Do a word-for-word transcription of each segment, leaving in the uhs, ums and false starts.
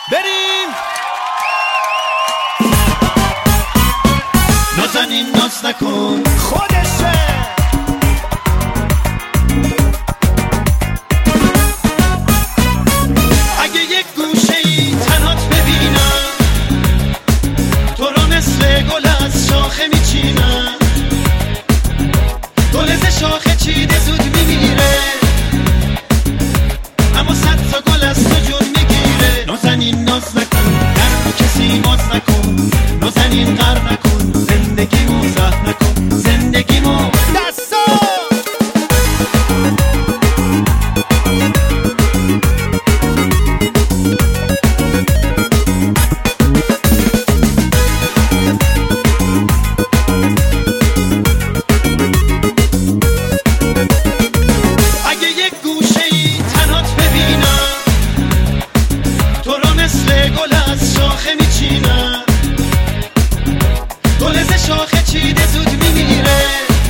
بریم. نازنین ناز نکن خودشه. اگه یک گوشه ای تنات ببینم، تو رو مثل گل از شاخه میچینم. گل ز شاخه چیده زود میمیره، اما صد تا گل از تو جون میگیره. نازنین ناز نکن، در کسی باز نکن. نازنین غر نکن، زندگیمو زهر نکن. زندگیمو دستا شاخه چیده زود میمیره،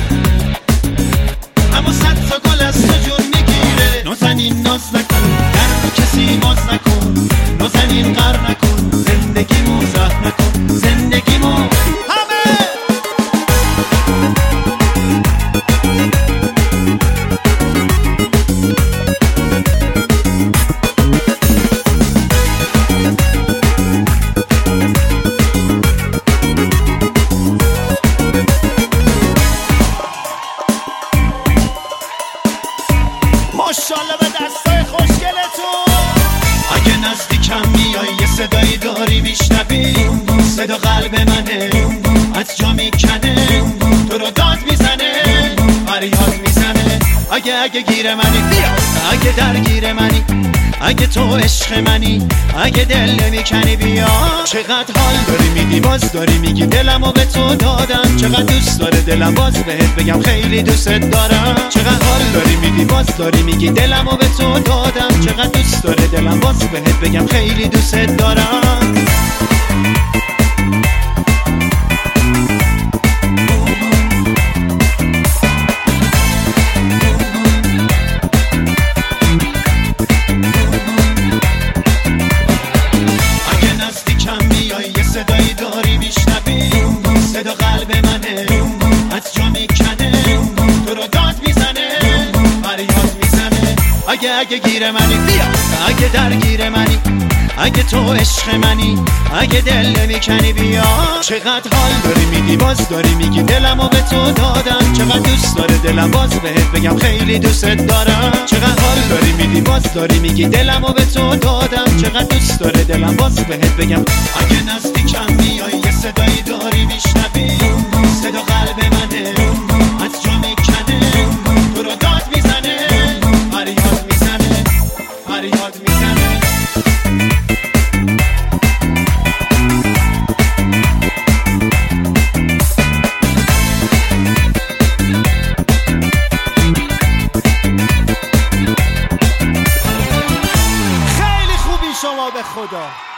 اما صد تا گل از تو جون میگیره. نازنین ناز نکن، در کسی باز نکن. نازنین غر نکن، زندگیمو زهر نکن. زندگیمو همه ماشاءالله به دستای خوشگلتون. اگه نزدیکم میای یه صدایی داری میشنوی، صدا قلب منه از جا میکنه، تو رو داد میزنه، فریاد میزنه. اگه اگه گیر منی بیا، اگه درگیر منی، اگه تو عشق منی، اگه دل نمیکنی بیا. چقدر حال داری میدی، باز داری میگی دلمو به تو دادم. چقدر دوست داره دلم، باز بهت بگم خیلی دوست دارم. چقدر حال داری میدی، باز داری میگی دلمو به تو دادم. چقدر دوست داره دلم، باز بهت بگم خیلی دوست دارم. صدایی داری میشنوی، صدا قلب منه از جا میکنه، تو رو داد میزنه، فریاد میزنه. اگه اگه گیر منی بیا، اگه درگیر منی، اگه تو عشق منی، اگه دل نمیکنی بیا. چقدر حال داری میدی، باز داری میگی دلمو به تو دادم. چقدر دوست داره دلم، باز بهت بگم خیلی دوست دارم. چقدر حال داری میدی، باز داری میگی دلمو به تو دادم. چقدر دوست داره دلم، باز بهت بگم. اگه نزدیکم میای یه صدایی داری میشنوی، صدا قلب منه از جا میکنه، تو رو داد میزنه، فریاد میزنه، فریاد میزنه. خیلی خوبی شما به خدا.